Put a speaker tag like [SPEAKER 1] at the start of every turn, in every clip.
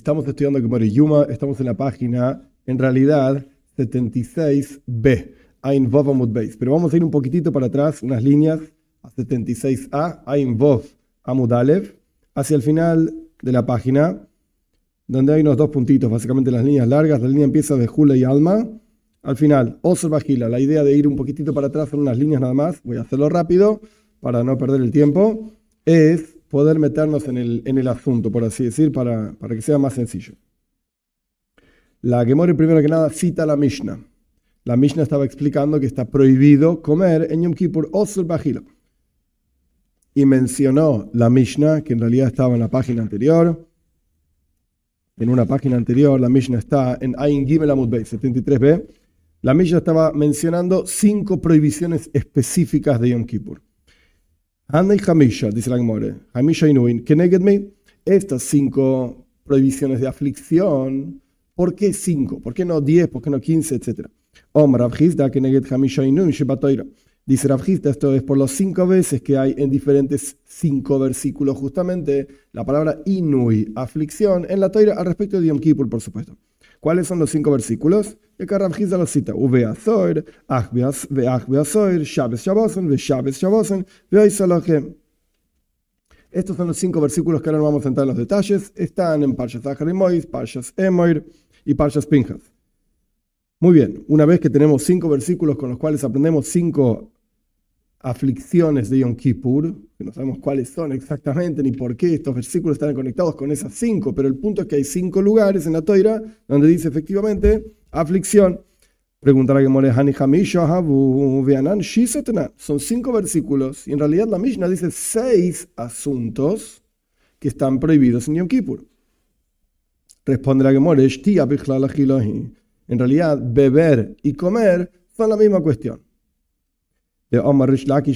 [SPEAKER 1] Estamos estudiando Gemara Yuma, estamos en la página, en realidad, 76b, Ain Vov Amud Beis. Pero vamos a ir un poquitito para atrás, unas líneas, a 76a, Ain Vov Amud Aleph, hacia el final de la página, donde hay unos dos puntitos, básicamente las líneas largas. La línea empieza de Jula y Alma. Al final, Osor Bajila, la idea de ir un poquitito para atrás en unas líneas nada más, voy a hacerlo rápido para no perder el tiempo, es poder meternos en el asunto, por así decir, para que sea más sencillo. La Gemara, primero que nada, cita la Mishnah. La Mishnah estaba explicando que está prohibido comer en Yom Kippur Osor Bajila. Y mencionó la Mishnah, que en realidad estaba en la página anterior. En una página anterior, la Mishnah está en Ain Gimel Amud Beis, 73b. La Mishnah estaba mencionando 5 prohibiciones específicas de Yom Kippur. Hanei Hamisha, dice la Gemara, Hamisha Inuin, Kenegedme, estas 5 prohibiciones de aflicción, ¿por qué 5? ¿Por qué no 10? ¿Por qué no 15? Etcétera. Om Rav Hizda Keneged Hamisha Inuin Shebatoira. Dice Rav Hizda, esto es por los 5 veces que hay en diferentes 5 versículos, justamente la palabra Inui, aflicción, en la Toira al respecto de Yom Kippur, por supuesto. ¿Cuáles son los 5 versículos? Y acá Rav Hizda los cita. Uveazoir, Ach beazoir, Shabbos Shabbosen, Ve Shabbos Shabbosen, Ve Salohem. Estos son los 5 versículos que ahora no vamos a entrar en los detalles. Están en Parshas Zachar y Mois, Parshas Emoir y Parshas Pinchas. Muy bien, una vez que tenemos 5 versículos con los cuales aprendemos 5 aflicciones de Yom Kippur, que no sabemos cuáles son exactamente ni por qué estos versículos están conectados con esas 5, pero el punto es que hay 5 lugares en la Toira donde dice efectivamente aflicción. Preguntará que son 5 versículos y en realidad la Mishnah dice 6 asuntos que están prohibidos en Yom Kippur. Responderá que en realidad beber y comer son la misma cuestión. ¿Cómo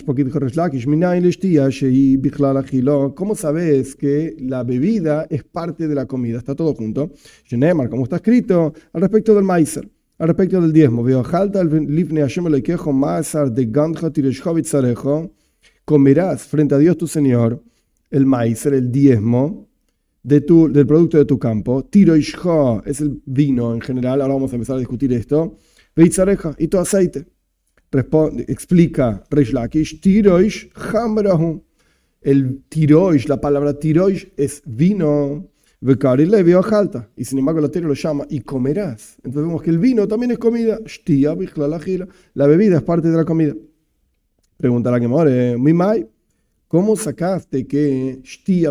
[SPEAKER 1] sabes que la bebida es parte de la comida? Está todo junto. Como está escrito al respecto del Maiser, al respecto del diezmo. Comerás frente a Dios tu Señor el Maiser, el diezmo del producto de tu campo. Tiroishcha es el vino en general. Ahora vamos a empezar a discutir esto. Veitzareja y tu aceite. Explica Reish Lakish, Tiroish Hamrahu. El Tiroish, la palabra Tiroish es vino, y sin embargo la Torah lo llama y comerás. Entonces vemos que el vino también es comida. La bebida es parte de la comida. Pregunta la Gemara, Mimai, ¿cómo sacaste que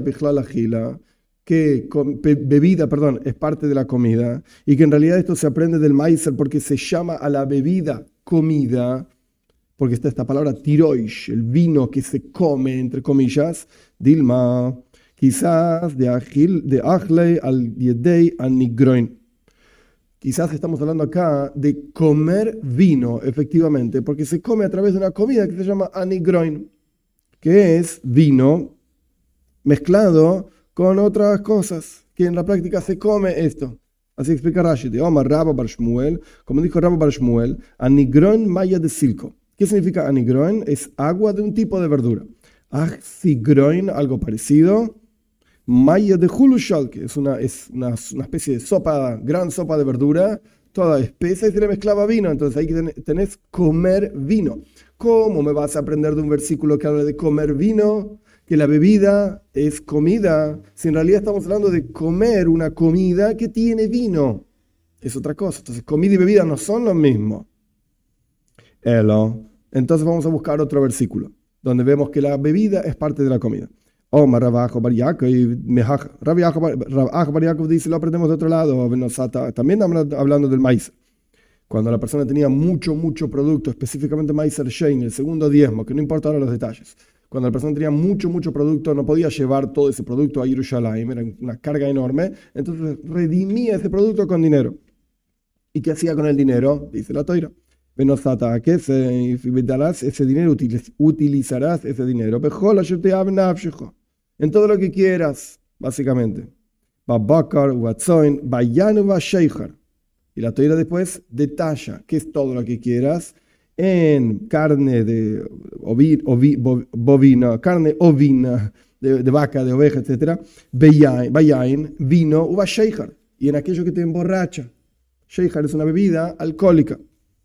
[SPEAKER 1] bebida, es parte de la comida y que en realidad esto se aprende del Maiser porque se llama a la bebida comida, porque está esta palabra tiroish, el vino que se come, entre comillas? Dilma, quizás de Achlei al Yedei Anigroin. Quizás estamos hablando acá de comer vino, efectivamente, porque se come a través de una comida que se llama Anigroin, que es vino mezclado con otras cosas, que en la práctica se come esto. Así explica Rashi, de Omar Rabba Bar Shmuel, como dijo Rabba Bar Shmuel, Anigroin maya de silco. ¿Qué significa anigroin? Es agua de un tipo de verdura. Achzigroin, algo parecido. Maya de hulushal, que es una especie de sopa, gran sopa de verdura, toda espesa y se le mezclaba vino. Entonces ahí tenés comer vino. ¿Cómo me vas a aprender de un versículo que habla de comer vino? Que la bebida es comida, si en realidad estamos hablando de comer una comida que tiene vino. Es otra cosa. Entonces, comida y bebida no son lo mismo. Entonces vamos a buscar otro versículo, donde vemos que la bebida es parte de la comida. Rav Acha bar Yaakov dice, lo aprendemos de otro lado, también hablando del maíz. Cuando la persona tenía mucho producto, específicamente maíz shein, el segundo diezmo, que no importa ahora los detalles. Cuando la persona tenía mucho producto, no podía llevar todo ese producto a Jerusalén, era una carga enorme, entonces redimía ese producto con dinero. ¿Y qué hacía con el dinero? Dice la Toira. Venosata, que darás ese dinero, utilizarás ese dinero. En todo lo que quieras, básicamente. Y la Toira después detalla qué es todo lo que quieras. En carne de bovina, carne ovina, de vaca, de oveja, etc. Bayain, vino, uva sheihar, y en aquello que te emborracha. Sheihar es una bebida alcohólica.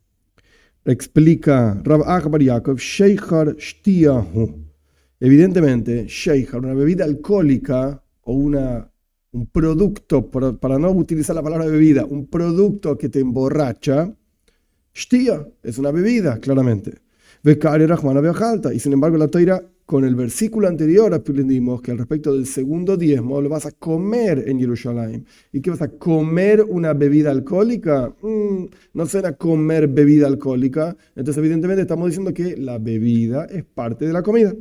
[SPEAKER 1] Explica Rav Bar Yaakov, sheihar shtiyahu. Evidentemente, sheihar, una bebida alcohólica o un producto, para no utilizar la palabra bebida, un producto que te emborracha, shtia, es una bebida, claramente. Y sin embargo, la Toira, con el versículo anterior, aprendimos que al respecto del segundo diezmo lo vas a comer en Jerusalén. ¿Y qué vas a comer una bebida alcohólica? No suena comer bebida alcohólica. Entonces, evidentemente, estamos diciendo que la bebida es parte de la comida.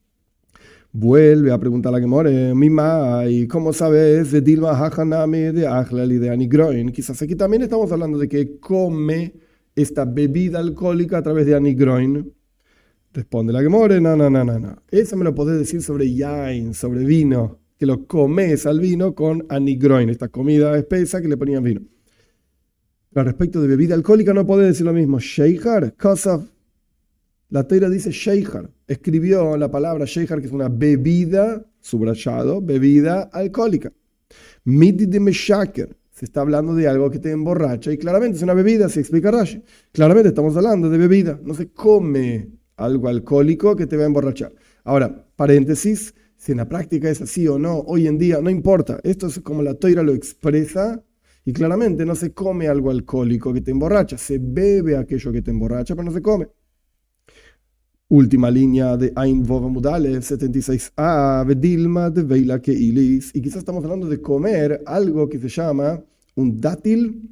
[SPEAKER 1] Vuelve a preguntar a la Gemore, ¿y cómo sabes de Dilma Hajanami de Achlal y de Anigroin? Quizás aquí también estamos hablando de que come esta bebida alcohólica a través de Anigroin. Responde la Gemore, no. Eso me lo podés decir sobre yain, sobre vino, que lo comes al vino con Anigroin, esta comida espesa que le ponían vino. Pero respecto de bebida alcohólica no podés decir lo mismo. Sheihar, Kosav. La Teira dice sheihar. Escribió la palabra sheihar, que es una bebida, subrayado, bebida alcohólica. Midi de meshaker. Se está hablando de algo que te emborracha y claramente es una bebida, se explica Rashi. Claramente estamos hablando de bebida. No se come algo alcohólico que te va a emborrachar. Ahora, paréntesis, si en la práctica es así o no, hoy en día no importa. Esto es como la Teira lo expresa y claramente no se come algo alcohólico que te emborracha. Se bebe aquello que te emborracha, pero no se come. Última línea de Ain Vov Mudale 76a, Vedilma de Veila Keilis. Y quizás estamos hablando de comer algo que se llama un dátil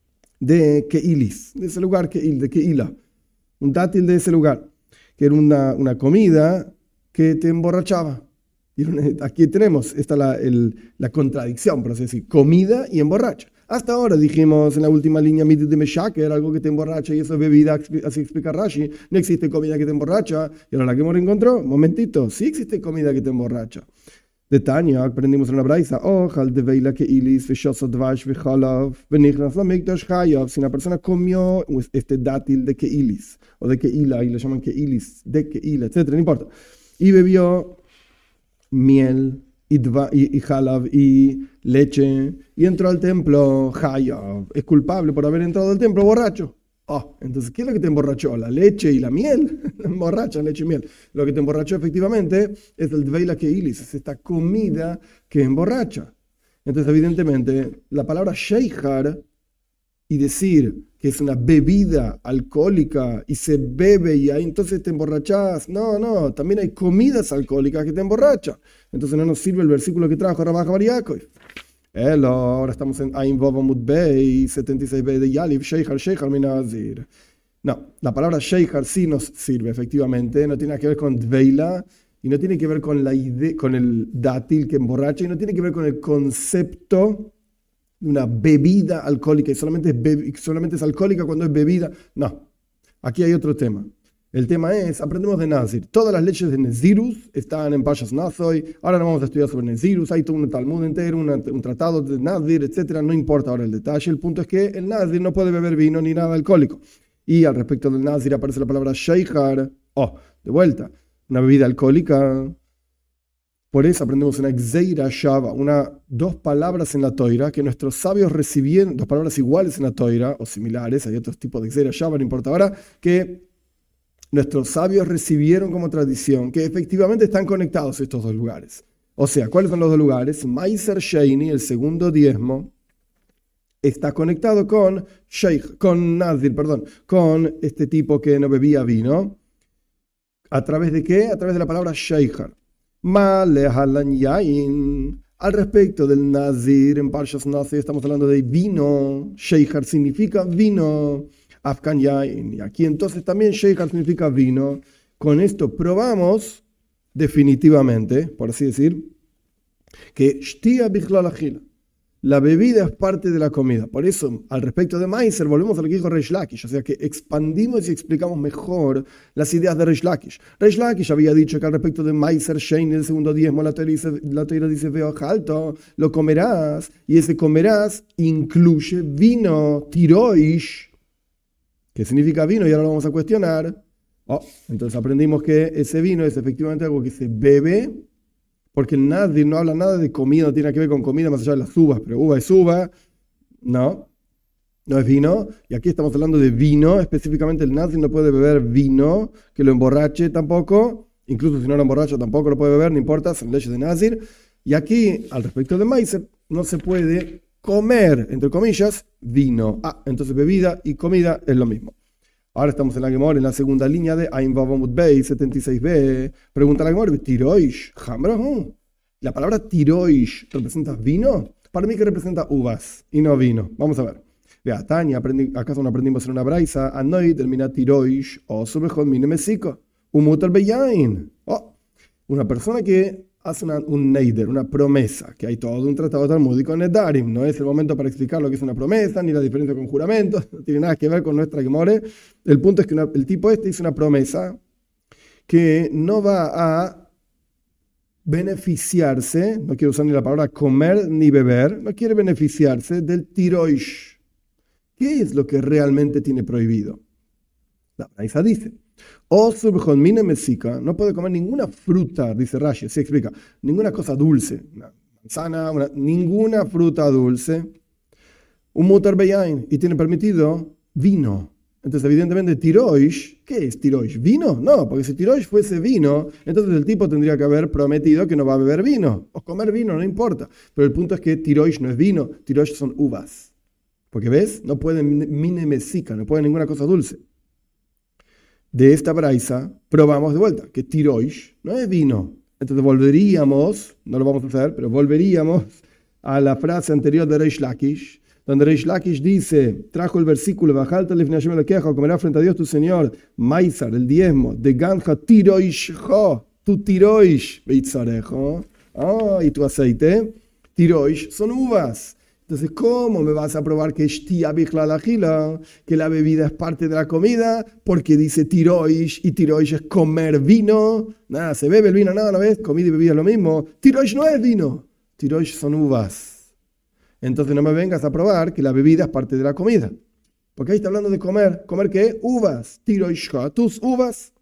[SPEAKER 1] de Keilis, de ese lugar, de Keila. Un dátil de ese lugar, que era una comida que te emborrachaba. Y aquí tenemos, está la contradicción, por así decir, comida y emborracha. Hasta ahora dijimos en la última línea de Meshaker, algo que te emborracha y eso es bebida, así explica Rashi. No existe comida que te emborracha. Y ahora la que me encontró, momentito, sí existe comida que te emborracha. De Tania, aprendimos en la braisa, ojal de veila que ilis, veshosodvash, vechalav, benichnas la mikdash chayav. Si una persona comió este dátil de keilis, o de keila, y le llaman keilis, de keila, etc., no importa. Y bebió miel, y halav, y leche, y entró al templo, Hayav, es culpable por haber entrado al templo borracho. Entonces, ¿qué es lo que te emborrachó? ¿La leche y la miel? Emborracha, leche y miel. Lo que te emborrachó efectivamente es el dveila keilis, es esta comida que emborracha. Entonces, evidentemente, la palabra sheihar y decir que es una bebida alcohólica y se bebe y ahí entonces te emborrachás. No, también hay comidas alcohólicas que te emborrachan. Entonces no nos sirve el versículo que trajo Rav Bar Yaakov. Ahora estamos en Ain Vov Amud Bey 76b de Yaliv, sheihar minazir. No, la palabra sheihar sí nos sirve efectivamente, no tiene nada que ver con dveila y no tiene que ver con la idea, con el dátil que emborracha y no tiene que ver con el concepto de una bebida alcohólica y solamente es alcohólica cuando es bebida. No, aquí hay otro tema. El tema es, aprendemos de Nazir. Todas las leyes de Nezirus están en Pashas Nazoy. Ahora no vamos a estudiar sobre Nezirus. Hay todo un Talmud entero, un tratado de Nazir, etc. No importa ahora el detalle. El punto es que el Nazir no puede beber vino ni nada alcohólico. Y al respecto del Nazir aparece la palabra sheihar. De vuelta, una bebida alcohólica. Por eso aprendemos una Gzeira Shava, dos palabras en la Toira que nuestros sabios recibieron, dos palabras iguales en la Toira, o similares, hay otros tipos de Gzeira Shava, no importa ahora, que nuestros sabios recibieron como tradición, que efectivamente están conectados estos dos lugares. O sea, ¿cuáles son los dos lugares? Maiser Sheini, el segundo diezmo, está conectado con Nazir, con este tipo que no bebía vino. ¿A través de qué? A través de la palabra sheihar. Malehalan yain. Al respecto del Nazir, en Parshas Nazir estamos hablando de vino. Sheihar significa vino. Afkan yain. Y aquí entonces también sheihar significa vino. Con esto probamos definitivamente, por así decir, que shtia bichlal achila. La bebida es parte de la comida. Por eso, al respecto de Meiser, volvemos a lo que dijo Reish Lakish. O sea que expandimos y explicamos mejor las ideas de Reish Lakish. Reish Lakish había dicho que al respecto de Meiser Shein, el segundo diezmo, la Torah dice, veo alto, lo comerás. Y ese comerás incluye vino, tiroish. ¿Qué significa vino? Y ahora lo vamos a cuestionar. Entonces aprendimos que ese vino es efectivamente algo que se bebe porque el Nazir no habla nada de comida, no tiene nada que ver con comida más allá de las uvas, pero uva es uva, no es vino. Y aquí estamos hablando de vino, específicamente el Nazir no puede beber vino que lo emborrache tampoco, incluso si no lo emborracha tampoco lo puede beber, no importa, son leyes de Nazir. Y aquí, al respecto de Meiser, no se puede comer, entre comillas, vino. Entonces bebida y comida es lo mismo. Ahora estamos en la Gemara, en la segunda línea de Ain Vavamut Bey, 76b. Pregunta la Gemara, ¿tiroish? ¿La palabra tiroish representa vino? Para mí que representa uvas y no vino. Vamos a ver. Vea, Tania, ¿acaso no aprendimos en una braisa? Anoy termina tiroish o subejón mine mesico. Umutar beyain. Una persona que hace un neider, una promesa, que hay todo un tratado talmúdico en Nedarim. No es el momento para explicar lo que es una promesa, ni la diferencia con juramentos, no tiene nada que ver con nuestra Gemara. El punto es que el tipo hizo una promesa que no va a beneficiarse, no quiero usar ni la palabra comer ni beber, no quiere beneficiarse del tiroish. ¿Qué es lo que realmente tiene prohibido? La braisa dice, no puede comer ninguna fruta, dice Rashi, se explica, ninguna cosa dulce, una manzana, ninguna fruta dulce, un mutar beyain, y tiene permitido vino. Entonces, evidentemente, tiroish, ¿qué es tiroish? ¿Vino? No, porque si tiroish fuese vino, entonces el tipo tendría que haber prometido que no va a beber vino, o comer vino, no importa. Pero el punto es que tiroish no es vino, tiroish son uvas. Porque, ¿ves? No pueden mine mesica, no pueden ninguna cosa dulce. De esta braisa, probamos de vuelta que tiroish no es vino. Entonces volveríamos, no lo vamos a hacer, pero volveríamos a la frase anterior de Reish Lakish, donde Reish Lakish dice, trajo el versículo, bajalta lifnei Hashem elokeja, comerá frente a Dios tu Señor, maizar, el diezmo, de ganja tiroish jo, tu tiroish, beitzarejo, y tu aceite, tiroish son uvas. Entonces, ¿cómo me vas a probar que que la bebida es parte de la comida? Porque dice tiroish, y tiroish es comer vino. Nada, se bebe el vino, nada, ¿no ves? Comida y bebida es lo mismo. Tiroish no es vino, tiroish son uvas. Entonces no me vengas a probar que la bebida es parte de la comida. Porque ahí está hablando de comer. ¿Comer qué? Uvas. Tiroish, tus uvas.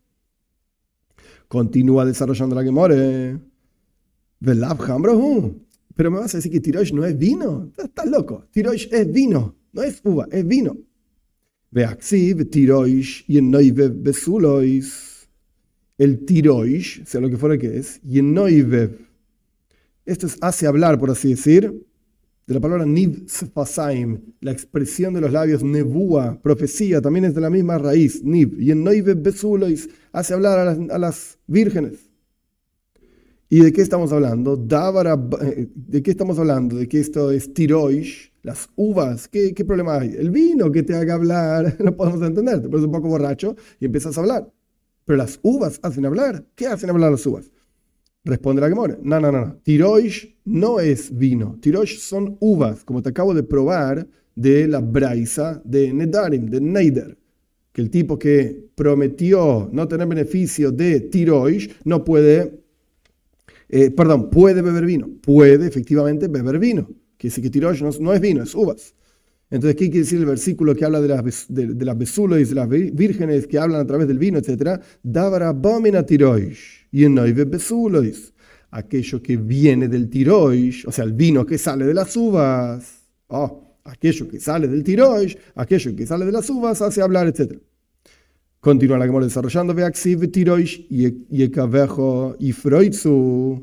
[SPEAKER 1] Continúa desarrollando la Gemara. Velav hambrohu. Pero me vas a decir que tiroish no es vino. Estás loco. Tiroish es vino. No es uva, es vino. Veaxiv, tiroish, yenoivev besulois. El tiroish, sea lo que fuera que es, yenoivev. Esto hace hablar, por así decir, de la palabra niv sfasaim, la expresión de los labios, nebúa, profecía, también es de la misma raíz, niv. Yenoivev besulois, hace hablar a las vírgenes. ¿Y de qué estamos hablando? ¿De qué estamos hablando? ¿De que esto es tiroish? Las uvas. ¿Qué problema hay? El vino que te haga hablar, no podemos entender. Te pones un poco borracho y empiezas a hablar. Pero las uvas hacen hablar. ¿Qué hacen hablar las uvas? Responde la Gemara. No. Tiroish no es vino. Tiroish son uvas, como te acabo de probar de la braisa de Nedarim, de Neider. Que el tipo que prometió no tener beneficio de tiroish no puede... puede beber vino. Puede efectivamente beber vino. Que dice que tiroish no es vino, es uvas. Entonces, ¿qué quiere decir el versículo que habla de las besulois, de las vírgenes que hablan a través del vino, etcétera? Davara bomina tiroish, yenoive besulois. Aquello que viene del tiroish, o sea, el vino que sale de las uvas. Aquello que sale del tiroish, aquello que sale de las uvas, hace hablar, etcétera. Continúa la Gemara desarrollando, veaxiv tiroish, yekavejo, ifroitzu,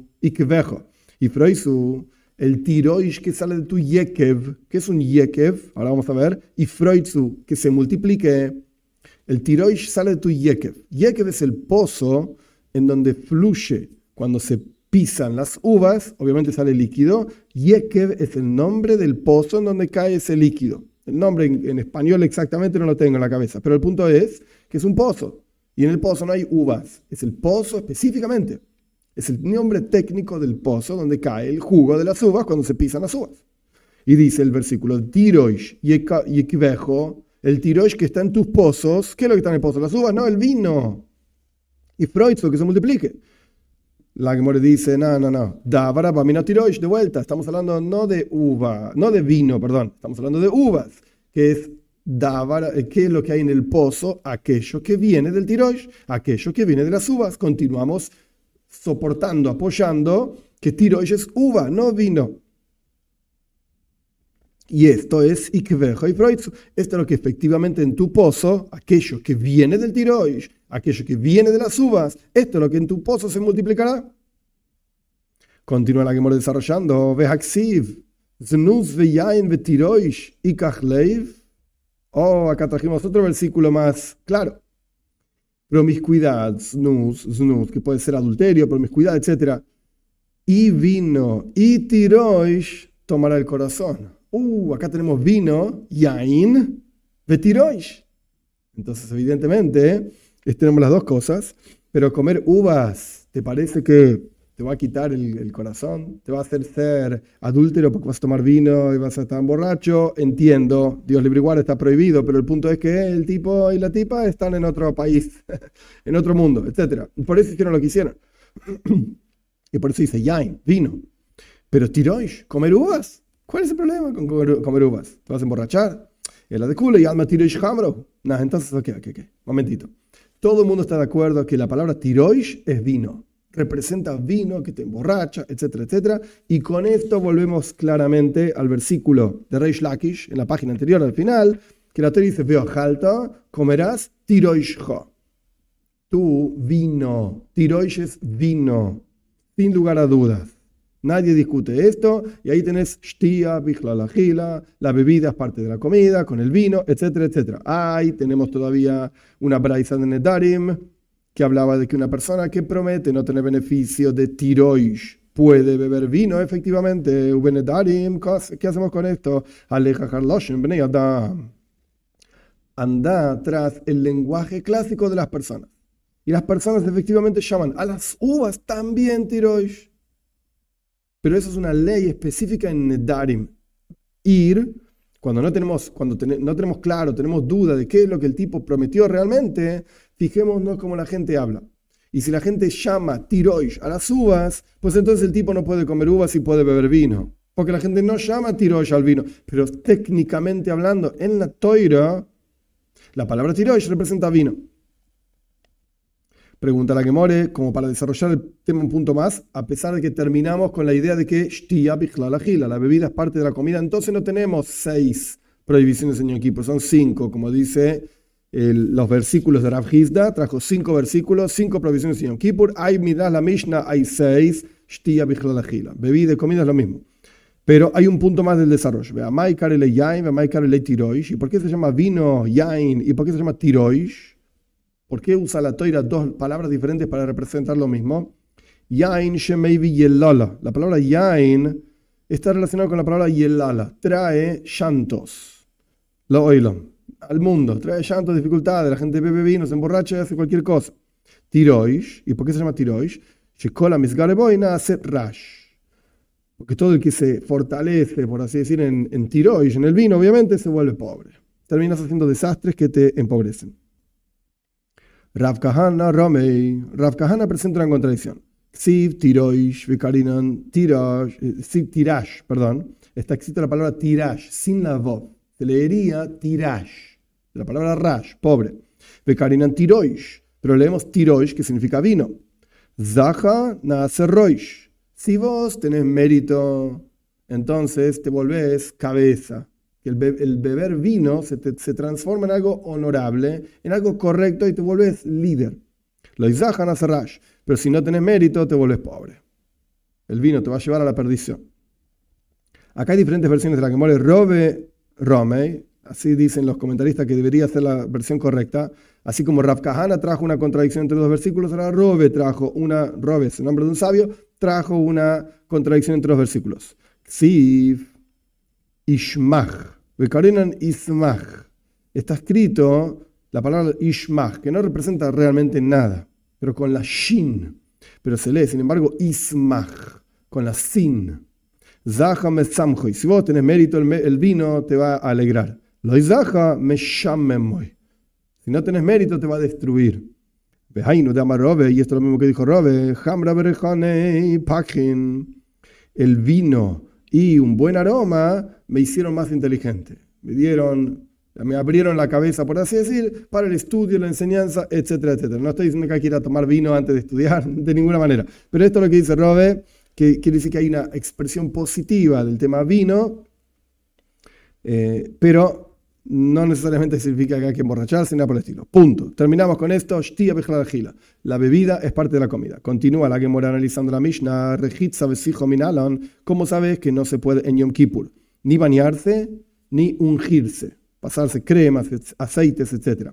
[SPEAKER 1] ifroitzu, el tiroish que sale de tu yekev. ¿Qué es un yekev? Ahora vamos a ver. Ifroitzu, que se multiplique. El tiroish sale de tu yekev. Yekev es el pozo en donde fluye. Cuando se pisan las uvas, obviamente sale líquido. Yekev es el nombre del pozo en donde cae ese líquido. El nombre en español exactamente no lo tengo en la cabeza, pero el punto es que es un pozo. Y en el pozo no hay uvas. Es el pozo específicamente. Es el nombre técnico del pozo donde cae el jugo de las uvas cuando se pisan las uvas. Y dice el versículo, tiroish yekvejo, el tiroish que está en tus pozos. ¿Qué es lo que está en el pozo? Las uvas, no, el vino. Y Freudzo, que se multiplique. La Gemara dice, no. Davara bamina tiroish, de vuelta. Estamos hablando no de vino, perdón. Estamos hablando de uvas, que es davara, ¿qué es lo que hay en el pozo? Aquello que viene del tiroish, aquello que viene de las uvas. Continuamos soportando, apoyando que tiroish es uva, no vino. Y esto es ikvejo y freutzu. Esto es lo que efectivamente en tu pozo, aquello que viene del tiroish, aquello que viene de las uvas, esto es lo que en tu pozo se multiplicará. Continúa la Gemara desarrollando. Vehaksiv, znus veyain vetiroish ikach leiv. Oh, acá trajimos otro versículo más claro. Promiscuidad, znus, que puede ser adulterio, promiscuidad, etc. Y vino y tiroish tomará el corazón. Acá tenemos vino, yain, vetiroish. Entonces, evidentemente, tenemos las dos cosas, pero comer uvas, ¿te parece que te va a quitar el corazón? ¿Te va a hacer ser adúltero porque vas a tomar vino y vas a estar borracho? Entiendo, Dios libre y guarda, está prohibido, pero el punto es que el tipo y la tipa están en otro país, en otro mundo, etc. Por eso hicieron lo que hicieron. Y por eso dice yain, vino. Pero tiroish, comer uvas, ¿cuál es el problema con comer uvas? ¿Te vas a emborrachar? Es la de culo y alma tiroish hamro. No, entonces, ok. Momentito. Todo el mundo está de acuerdo que la palabra tiroish es vino. Representa vino que te emborracha, etcétera, etcétera. Y con esto volvemos claramente al versículo de Reish Lakish, en la página anterior al final, que la Torah dice, veojalta, comerás tiroish ha. Tu vino, tiroish es vino, sin lugar a dudas. Nadie discute esto, y ahí tenés shtia, bichlal, la bebida es parte de la comida, con el vino, etcétera, etcétera. Ahí tenemos todavía una braisa de Nedarim, que hablaba de que una persona que promete no tener beneficio de tiroish puede beber vino, efectivamente. Ubenedarim, ¿qué hacemos con esto? Aleja harloshen bnei adam. Anda tras el lenguaje clásico de las personas. Y las personas efectivamente llaman a las uvas también tiroish. Pero eso es una ley específica en Nedarim. Cuando no tenemos claro, tenemos duda de qué es lo que el tipo prometió realmente, fijémonos cómo la gente habla. Y si la gente llama tiroish a las uvas, pues entonces el tipo no puede comer uvas y puede beber vino. Porque la gente no llama tiroish al vino. Pero técnicamente hablando, en la Toira, la palabra tiroish representa vino. Pregunta la Gemore, como para desarrollar el tema un punto más, a pesar de que terminamos con la idea de que shtia bichlal ajila, la bebida es parte de la comida, entonces no tenemos 6 prohibiciones en Yom Kippur, son 5, como dice los versículos de Rav Hizda, trajo 5 versículos, 5 prohibiciones en Yom Kippur, hay midas la Mishnah, hay 6, shtia bichlal ajila, bebida y comida es lo mismo. Pero hay un punto más del desarrollo. ¿Y por qué se llama vino, yain? ¿Y por qué se llama tiroish? ¿Por qué usa la Toira 2 palabras diferentes para representar lo mismo? Yain shemeivi yelala. La palabra yain está relacionada con la palabra yelala. Trae llantos. Lo oílo. Al mundo. Trae llantos, dificultades. La gente bebe vino, se emborracha y hace cualquier cosa. Tiroish. ¿Y por qué se llama tiroish? Shekola misgareboina hace rash. Porque todo el que se fortalece, por así decir, en tiroish, en el vino, obviamente, se vuelve pobre. Terminas haciendo desastres que te empobrecen. Rav Kahana Romei. Rav Kahana presenta una contradicción. Siv tiroish vikarinan tirash. Siv tirash, perdón. Está escrita la palabra tirash, sin la voz. Se leería tirash. La palabra rash, pobre. Vikarinan tiroish. Pero leemos tiroish, que significa vino. Zaha naase roish. Si vos tenés mérito, entonces te volvés cabeza. El beber vino se transforma en algo honorable, en algo correcto y te vuelves líder. Lo izahan hace rash, pero si no tenés mérito te vuelves pobre. El vino te va a llevar a la perdición. Acá hay diferentes versiones de la Gemara. Robe Romei, así dicen los comentaristas que debería ser la versión correcta. Así como Rav Kahana trajo una contradicción entre los versículos, ahora Robe es el nombre de un sabio, trajo una contradicción entre los versículos. Ksiv Ishmach. Bekarinan Ismach. Está escrito la palabra Ishmach, que no representa realmente nada, pero con la Shin. Pero se lee, sin embargo, Ismach, con la Sin. Zaha me samjoy. Si vos tenés mérito, el vino te va a alegrar. Lo zaha me shamemoy. Si no tenés mérito, te va a destruir. Behainu de amar Robe, y esto es lo mismo que dijo Robe, Hamra berejane pakhin. El vino y un buen aroma me hicieron más inteligente. Me abrieron la cabeza, por así decir, para el estudio, la enseñanza, etcétera, etcétera. No estoy diciendo que hay que ir a tomar vino antes de estudiar, de ninguna manera. Pero esto es lo que dice Robe, que quiere decir que hay una expresión positiva del tema vino, pero no necesariamente significa que hay que emborracharse, nada por el estilo. Punto. Terminamos con esto. Shtia bechla gila. La bebida es parte de la comida. Continúa la Gemara analizando la Mishnah. Rejitza besijo minalan. ¿Cómo sabes que no se puede en Yom Kippur ni bañarse ni ungirse? Pasarse cremas, aceites, etc.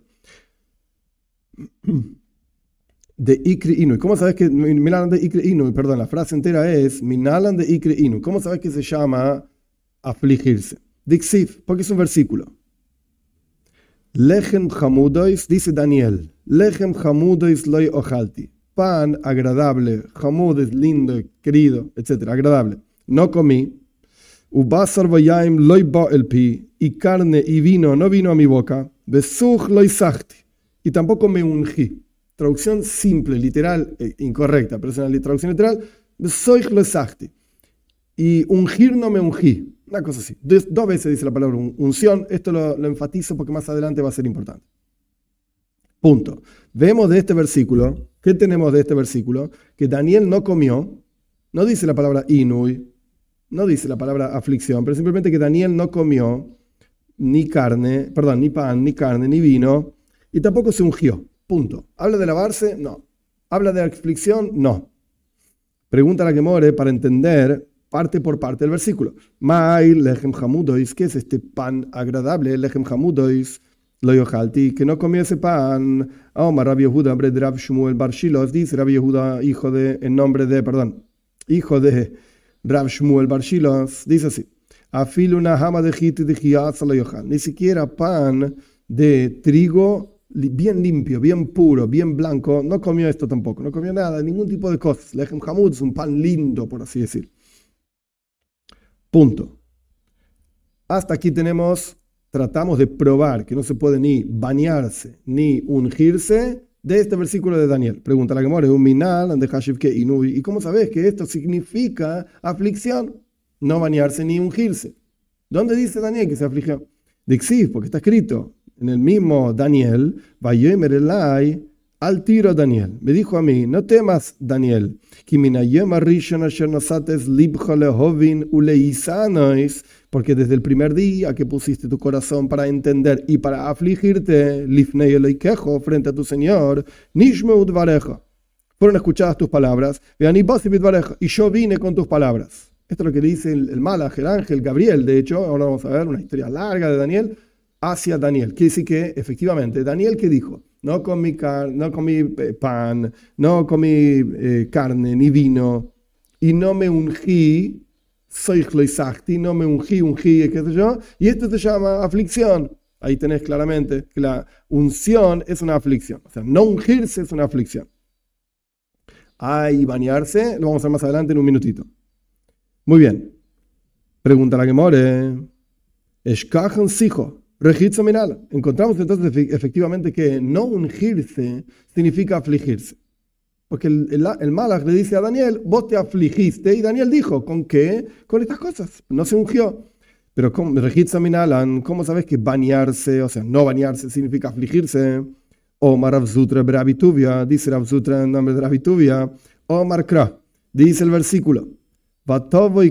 [SPEAKER 1] De Ikri Inui. ¿Cómo sabes que Minalan de Ikri Inui? Perdón, la frase entera es Minalan de Ikri Inui. ¿Cómo sabes que se llama afligirse? Dixiv, porque es un versículo. Lechem hamudois, dice Daniel. Lechem hamudois loy ochalti. Pan agradable, hamud es lindo, querido, etc. Agradable. No comí. Ubasar vayaim loy ba el pi. Y carne y vino no vino a mi boca. Besuch loy sachti. Y tampoco me ungí. Traducción simple, literal, incorrecta, pero es una traducción literal. Besuch loy sachti. Y ungir no me ungí. Una cosa así. Dos veces dice la palabra unción. Esto lo enfatizo porque más adelante va a ser importante. Punto. Vemos de este versículo, ¿qué tenemos de este versículo? Que Daniel no comió, no dice la palabra inui, no dice la palabra aflicción, pero simplemente que Daniel no comió ni carne, perdón, ni pan, ni carne, ni vino, y tampoco se ungió. Punto. ¿Habla de lavarse? No. ¿Habla de aflicción? No. Pregunta a la Gemara para entender parte por parte del versículo. Mai lechem hamudois, ¿qué es este pan agradable? Lechem hamudois, lo yojalti, que no comió ese pan. Omar Rabbi Yehuda, hombre de Rav Shmuel bar Shiloh, dice Rabbi Yehuda, hijo de Rav Shmuel bar Shiloh, dice así. Afil una jama de hit de hiatz lo yohal. Ni siquiera pan de trigo bien limpio, bien puro, bien blanco, no comió esto tampoco, no comió nada, ningún tipo de cosas. Lechem hamud es un pan lindo, por así decir. Punto. Hasta aquí tratamos de probar que no se puede ni bañarse ni ungirse de este versículo de Daniel. Pregunta la Gemara, un minal de Hashiv que inui. ¿Y cómo sabes que esto significa aflicción? No bañarse ni ungirse. ¿Dónde dice Daniel que se afligió? Dixiv, porque está escrito en el mismo Daniel, Vayomer Elai al tiro Daniel. Me dijo a mí, no temas, Daniel, porque desde el primer día que pusiste tu corazón para entender y para afligirte, frente a tu Señor, fueron escuchadas tus palabras, y yo vine con tus palabras. Esto es lo que dice el malaj, el ángel Gabriel. De hecho, ahora vamos a ver una historia larga de Daniel hacia Daniel. Quiere decir que, efectivamente, Daniel, ¿qué dijo? No comí pan, no comí carne ni vino, y no me ungí, no me ungí, qué sé yo, y esto se llama aflicción. Ahí tenés claramente que la unción es una aflicción. O sea, no ungirse es una aflicción. Y bañarse, lo vamos a ver más adelante en un minutito. Muy bien. Pregunta la Gemara. Eshkachen sijo. Encontramos entonces efectivamente que no ungirse significa afligirse. Porque el malaj le dice a Daniel, vos te afligiste, y Daniel dijo, ¿con qué? Con estas cosas. No se ungió. Pero ¿cómo sabes que bañarse, o sea, no bañarse significa afligirse? Omar Rav Zutra Bravituvia, dice Rav Zutra en nombre de Bravituvia, Omar Kra, dice el versículo, el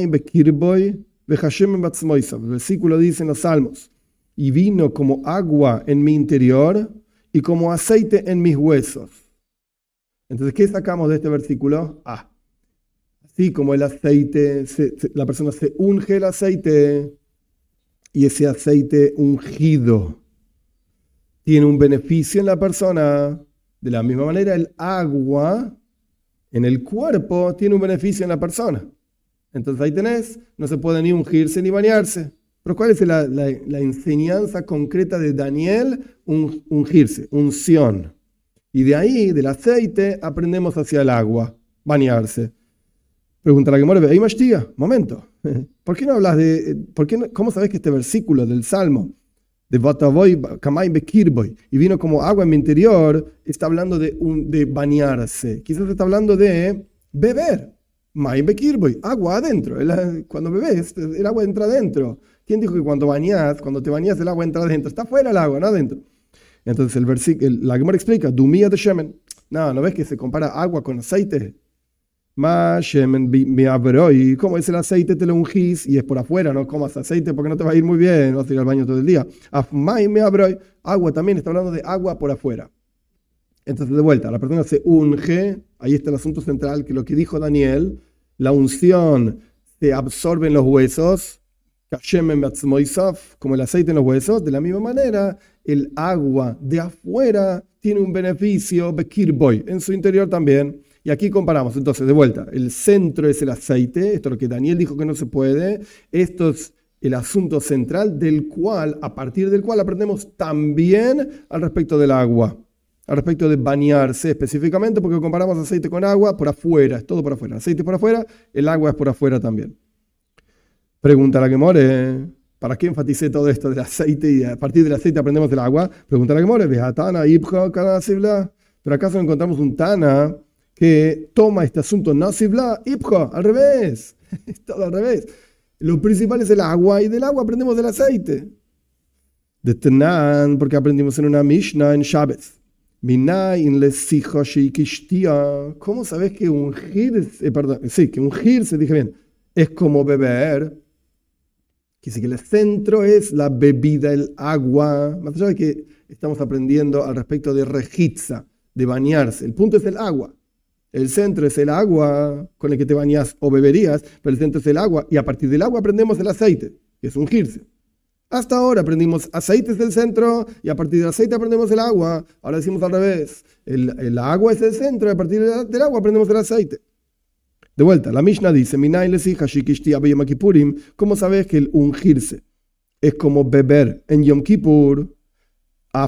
[SPEAKER 1] versículo dice en los Salmos, y vino como agua en mi interior y como aceite en mis huesos. Entonces, ¿qué sacamos de este versículo? Así como el aceite, la persona se unge el aceite, y ese aceite ungido tiene un beneficio en la persona. De la misma manera, el agua en el cuerpo tiene un beneficio en la persona. Entonces ahí tenés, no se puede ni ungirse ni bañarse. Pero ¿cuál es la enseñanza concreta de Daniel? Ungirse, unción. Y de ahí, del aceite, aprendemos hacia el agua, bañarse. Pregunta la Gemara, ¿hay mashtía? Momento. ¿Por qué no hablas cómo sabes que este versículo del Salmo, de Vatavoy, Kamay Bekirboy, y vino como agua en mi interior, está hablando de bañarse? Quizás está hablando de beber. May Bekirboy, agua adentro. Cuando bebes, el agua entra adentro. ¿Quién dijo que cuando te bañas, el agua entra adentro? Está fuera el agua, no adentro. Entonces la Gemara explica, Dumía de Shemen. No ves que se compara agua con aceite. Como es el aceite, te lo ungís y es por afuera, no comas aceite porque no te va a ir muy bien, vas a ir al baño todo el día. Agua también, está hablando de agua por afuera. Entonces, de vuelta, la persona se unge, ahí está el asunto central, que lo que dijo Daniel, la unción se absorbe en los huesos, como el aceite en los huesos, de la misma manera, el agua de afuera tiene un beneficio, en su interior también. Y aquí comparamos, entonces, de vuelta, el centro es el aceite, esto es lo que Daniel dijo que no se puede, esto es el asunto central a partir del cual aprendemos también al respecto del agua, al respecto de bañarse específicamente, porque comparamos aceite con agua por afuera, es todo por afuera, aceite por afuera, el agua es por afuera también. Pregunta la Gemore, ¿para qué enfaticé todo esto del aceite y a partir del aceite aprendemos del agua? Pregunta la Gemore, ¿pero acaso encontramos un Tana que toma este asunto nasibla, ibjo, al revés, es todo al revés? Lo principal es el agua y del agua aprendemos del aceite. De Tenan, porque aprendimos en una Mishnah en Shabbat. ¿Cómo sabes que ungirse, dije bien, es como beber? Que sí que el centro es la bebida, el agua. Más allá de que estamos aprendiendo al respecto de rejitza, de bañarse. El punto es el agua. El centro es el agua con el que te bañas o beberías, pero el centro es el agua. Y a partir del agua aprendemos el aceite, que es ungirse. Hasta ahora aprendimos aceite es el centro y a partir del aceite aprendemos el agua. Ahora decimos al revés. El agua es el centro y a partir del agua aprendemos el aceite. De vuelta, la Mishnah dice, ¿cómo sabes que el ungirse es como beber en Yom Kippur? A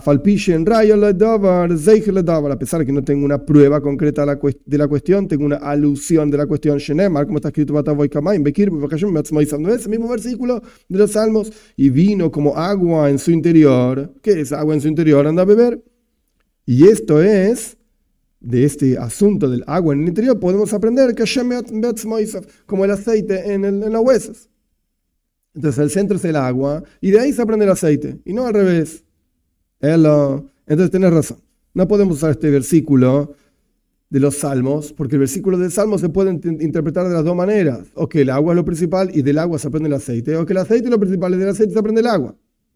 [SPEAKER 1] pesar de que no tengo una prueba concreta de la cuestión, tengo una alusión de la cuestión Shenemar, como está escrito no es el mismo versículo de los Salmos, y vino como agua en su interior. ¿Qué es agua en su interior? Anda a beber. Y esto es, de este asunto del agua en el interior, podemos aprender que como el aceite en los huesos. Entonces el centro es el agua, y de ahí se aprende el aceite, y no al revés. Entonces tenés razón. No podemos usar este versículo de los Salmos, porque el versículo del Salmo se puede interpretar de las dos maneras. O que el agua es lo principal y del agua se aprende el aceite, o que el aceite es lo principal y del aceite se aprende el agua.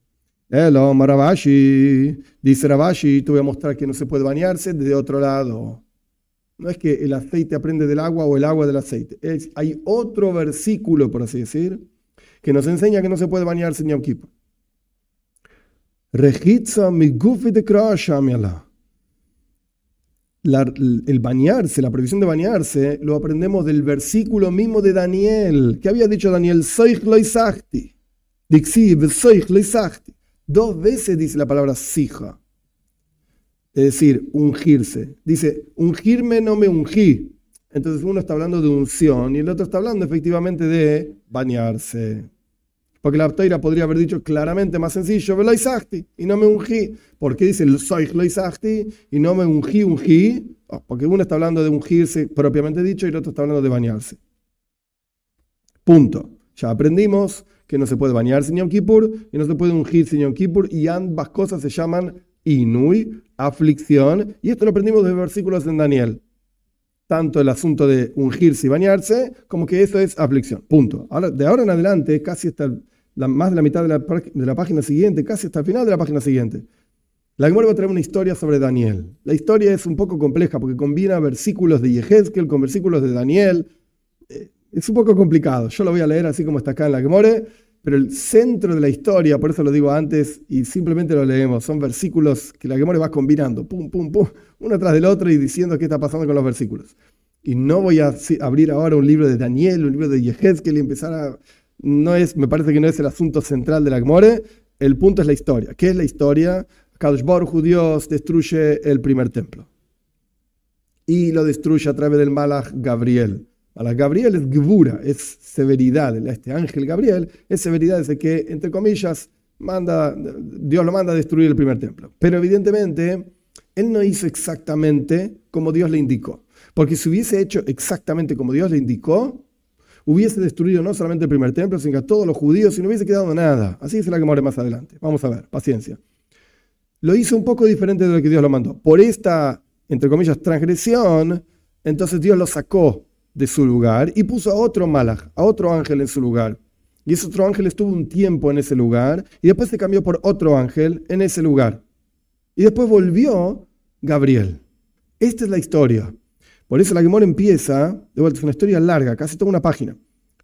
[SPEAKER 1] Ravashi, dice Ravashi, te voy a mostrar que no se puede bañarse de otro lado. No es que el aceite aprende del agua o el agua del aceite. Hay otro versículo, por así decir, que nos enseña que no se puede bañarse en Yom Kippur. El bañarse, la prohibición de bañarse, lo aprendemos del versículo mismo de Daniel. ¿Qué había dicho Daniel? Dos veces dice la palabra sija, es decir, ungirse. Dice, ungirme no me ungí. Entonces uno está hablando de unción y el otro está hablando efectivamente de bañarse. Porque la Toira podría haber dicho claramente más sencillo, y no me ungí. ¿Por qué dice el soy loisachti y no me ungí? Porque uno está hablando de ungirse propiamente dicho y el otro está hablando de bañarse. Punto. Ya aprendimos que no se puede bañarse en Yom Kippur y no se puede ungirse en Yom Kippur y ambas cosas se llaman inui, aflicción. Y esto lo aprendimos de versículos en Daniel. Tanto el asunto de ungirse y bañarse como que eso es aflicción. Punto. Ahora, de ahora en adelante, casi hasta más de la mitad de la página siguiente, casi hasta el final de la página siguiente, la Gemara va a traer una historia sobre Daniel. La historia es un poco compleja porque combina versículos de Yehezkel con versículos de Daniel. Es un poco complicado. Yo lo voy a leer así como está acá en la Gemara, pero el centro de la historia, por eso lo digo antes y simplemente lo leemos, son versículos que la Gemara va combinando, pum, pum, pum, uno tras del otro y diciendo qué está pasando con los versículos. Y no voy a abrir ahora un libro de Daniel, un libro de Yehezkel y empezar a... me parece que no es el asunto central de la Gemara. El punto es la historia. ¿Qué es la historia? Kadosh Baruj Hu, Dios, destruye el primer templo. Y lo destruye a través del Malach Gabriel. Malach Gabriel es Gvura, es severidad. Este ángel Gabriel es severidad, es el que, entre comillas, Dios lo manda a destruir el primer templo. Pero evidentemente, él no hizo exactamente como Dios le indicó. Porque si hubiese hecho exactamente como Dios le indicó, hubiese destruido no solamente el primer templo, sino a todos los judíos y no hubiese quedado nada. Así es la Gemara más adelante. Vamos a ver, paciencia. Lo hizo un poco diferente de lo que Dios lo mandó. Por esta, entre comillas, transgresión, entonces Dios lo sacó de su lugar y puso a otro malach, a otro ángel en su lugar. Y ese otro ángel estuvo un tiempo en ese lugar y después se cambió por otro ángel en ese lugar. Y después volvió Gabriel. Esta es la historia. Por eso la Gemara empieza, de vuelta, es una historia larga, casi toda una página.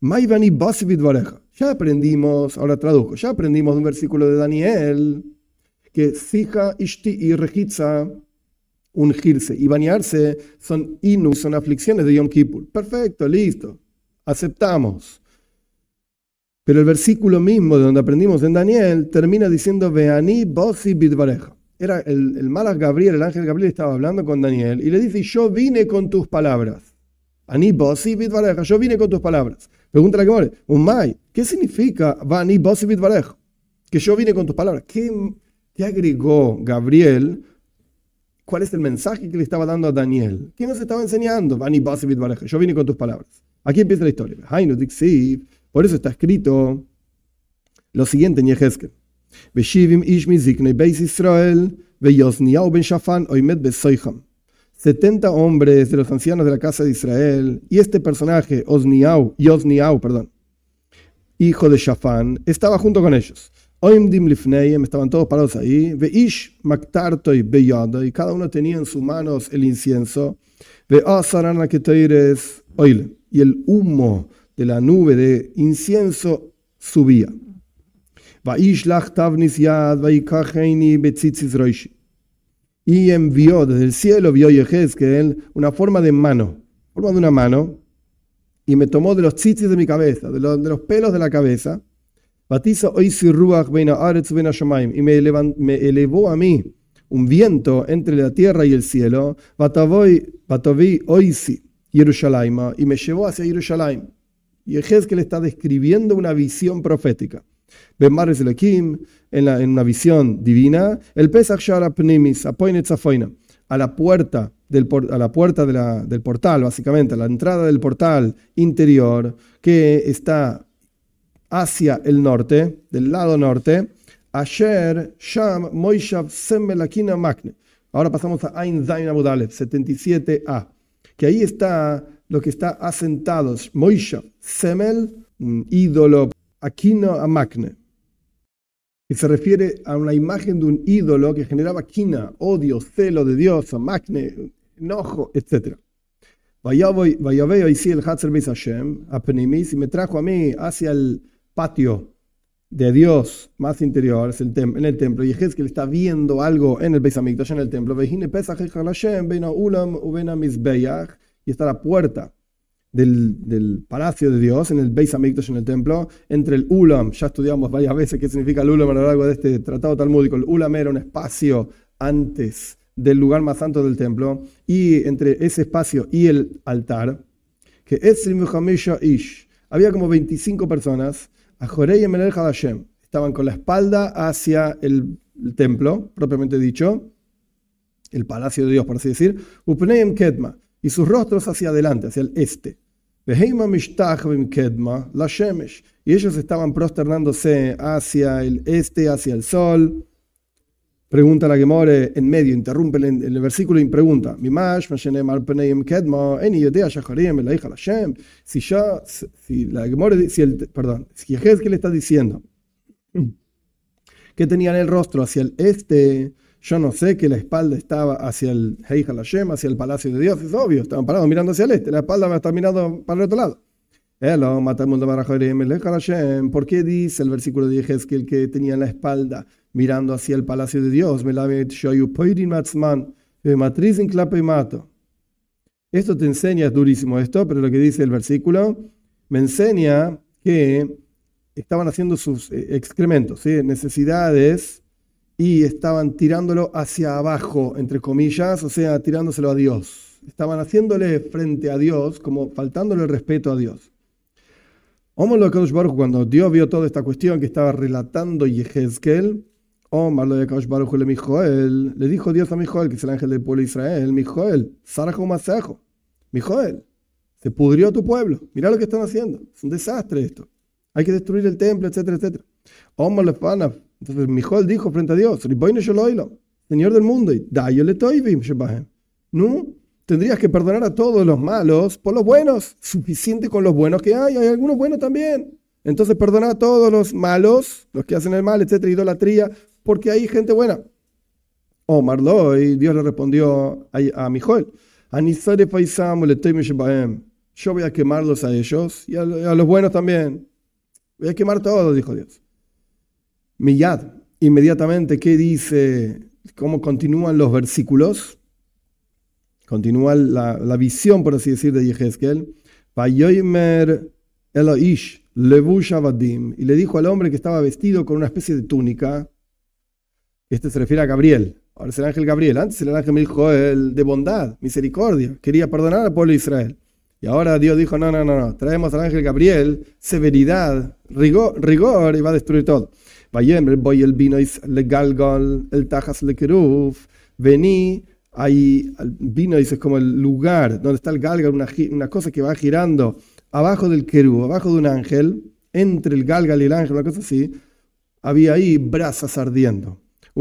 [SPEAKER 1] Ya aprendimos, ahora traduzco, ya aprendimos de un versículo de Daniel que Sija, Ishti y Rejitza, ungirse y bañarse son aflicciones de Yom Kippur. Perfecto, listo, aceptamos. Pero el versículo mismo de donde aprendimos en Daniel termina diciendo Veani Bosi Bidvareja. Era el malach Gabriel, el ángel Gabriel estaba hablando con Daniel y le dice, yo vine con tus palabras. Ani Bosi Bidvareja, yo vine con tus palabras. Pregunta la Gemara, Umay, ¿qué significa Vani Bosi Bidvareja? Que yo vine con tus palabras. ¿Qué agregó Gabriel? ¿Cuál es el mensaje que le estaba dando a Daniel? ¿Qué nos estaba enseñando? Vani Bosi Bidvareja, yo vine con tus palabras. Aquí empieza la historia. Por eso está escrito lo siguiente en Yehezkel. 70 hombres de los ancianos de la casa de Israel y este personaje, Yosniau, hijo de Shafán, estaba junto con ellos. Estaban todos parados ahí. Y cada uno tenía en sus manos el incienso. Y el humo de la nube de incienso subía. Y envió desde el cielo, vio Yehezkel una forma de una mano, y me tomó de los tzitzis de mi cabeza, de los pelos de la cabeza, y me elevó a mí un viento entre la tierra y el cielo, y me llevó hacia Jerusalén. Y Yehezkel está describiendo una visión profética. En una visión divina, el Pesach Shara Pnimis, a la puerta del portal, básicamente, a la entrada del portal interior, que está hacia el norte, del lado norte, Asher Sham Moishav Semelakina Makne. Ahora pasamos a Ain Zain Amud Aleph, 77a, que ahí está lo que está asentado, Moishav Semel, un ídolo, Akina Amakne, que se refiere a una imagen de un ídolo que generaba quina, odio, celo de Dios, Amakne, enojo, etc. Vayaveo y el Hatzer Beis Hashem, y me trajo a mí hacia el patio de Dios más interior, en el templo, y Yehezkel está viendo algo en el Beis Hamikdash, en el templo, y está la puerta del palacio de Dios, en el Beis Hamikdash, en el templo, entre el Ulam. Ya estudiamos varias veces qué significa el Ulam a lo largo de este tratado talmúdico. El Ulam era un espacio antes del lugar más santo del templo, y entre ese espacio y el altar, que había como 25 personas, estaban con la espalda hacia el templo, propiamente dicho, el palacio de Dios, por así decir, y sus rostros hacia adelante, hacia el este. Y ellos estaban prosternándose hacia el este, hacia el sol. Pregunta la Gemara en medio, interrumpe en el versículo y pregunta: si Yehezkel está diciendo que tenían el rostro hacia el este, yo no sé que la espalda estaba hacia el Heichal Hashem, hacia el palacio de Dios, es obvio, estaban parados mirando hacia el este, la espalda va a estar mirando para el otro lado. ¿Por qué dice el versículo de Yehezkel que tenían la espalda mirando hacia el palacio de Dios? Esto te enseña, es durísimo esto, pero lo que dice el versículo me enseña que estaban haciendo sus excrementos, ¿sí? Necesidades, y estaban tirándolo hacia abajo, entre comillas, o sea, tirándoselo a Dios. Estaban haciéndole frente a Dios, como faltándole el respeto a Dios. Cuando Dios vio toda esta cuestión que estaba relatando Yehezkel, le dijo Dios a Mijoel, que es el ángel del pueblo de Israel: Mijoel, Mijoel, se pudrió tu pueblo, mirá lo que están haciendo, es un desastre esto, hay que destruir el templo, etcétera, etcétera. Entonces Mijoel dijo frente a Dios: Señor del mundo, no, tendrías que perdonar a todos los malos por los buenos. Suficiente con los buenos que hay algunos buenos también. Entonces perdona a todos los malos, los que hacen el mal, etcétera, idolatría, porque hay gente buena. Omar lo, y Dios le respondió a Mijoel, yo voy a quemarlos a ellos y a los buenos también. Voy a quemar todos, dijo Dios. Miyad, inmediatamente, ¿qué dice? ¿Cómo continúan los versículos? Continúa la visión, por así decir, de Yehezkel. Vayomer Eloish levush avadim, y le dijo al hombre que estaba vestido con una especie de túnica. Este se refiere a Gabriel. Ahora es el ángel Gabriel. Antes era el ángel Mijoel de bondad, misericordia. Quería perdonar al pueblo de Israel. Y ahora Dios dijo, no. Traemos al ángel Gabriel, severidad, rigor, y va a destruir todo. Vayomer voy el vino le galgal, el tajas le keruf. Vení, ahí vino, dice, es como el lugar donde está el galgal, una cosa que va girando abajo del kerub, abajo de un ángel, entre el galgal y el ángel, una cosa así, había ahí brasas ardiendo.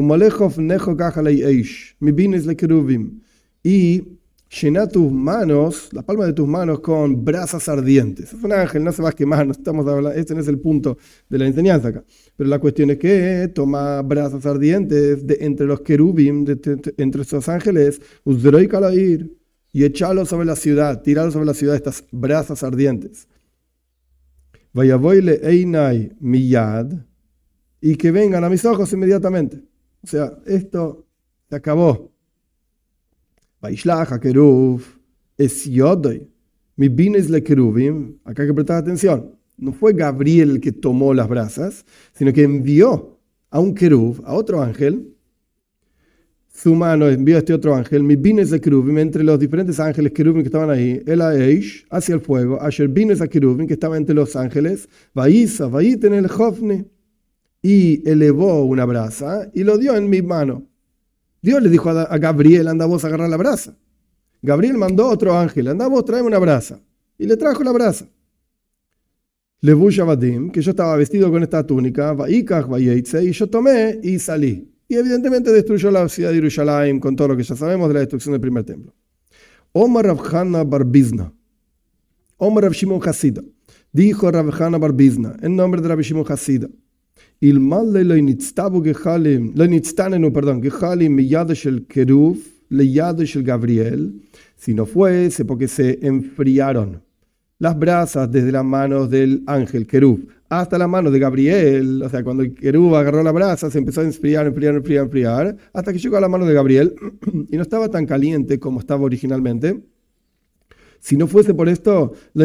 [SPEAKER 1] Y llena tus manos, la palma de tus manos, con brasas ardientes. Es un ángel, no se va a quemar, no estamos hablando, este no es el punto de la enseñanza acá. Pero la cuestión es que toma brasas ardientes de entre los querubim, entre esos ángeles, y echarlo sobre la ciudad, tirarlo sobre la ciudad, estas brasas ardientes. Vayaboile einai miyad, y que vengan a mis ojos inmediatamente. O sea, esto se acabó. Vaishlach hakeruv es yodoy, mi bines le kerubim. Acá hay que prestar atención. No fue Gabriel el que tomó las brasas, sino que envió a un kerub, a otro ángel. Su mano envió a este otro ángel, mi bines de kerubim, entre los diferentes ángeles kerubim que estaban ahí, el aish, hacia el fuego, asher bines a kerubim, que estaba entre los ángeles, vaisa, vaiten el jofne, y elevó una brasa y lo dio en mi mano. Dios le dijo a Gabriel, anda vos a agarrar la brasa. Gabriel mandó a otro ángel, anda vos, tráeme una brasa. Y le trajo la brasa. Levush avadim, que yo estaba vestido con esta túnica, vaikach vayeitze, y yo tomé y salí. Y evidentemente destruyó la ciudad de Jerusalén con todo lo que ya sabemos de la destrucción del primer templo. Omar Rav Hana bar Bizna, Omar Rav Shimon Hasida, dijo Rav Hana bar Bizna, en nombre de Rav Shimon Hasida, Ilmal lo nitztanenu, gehalim miyad shel keruf leyad shel Gabriel, si no fuese porque se enfriaron las brasas desde las manos del ángel Kerub hasta la mano de Gabriel. O sea, cuando el Kerub agarró la brasa, se empezó a enfriar, hasta que llegó a la mano de Gabriel y no estaba tan caliente como estaba originalmente. Si no fuese por esto, no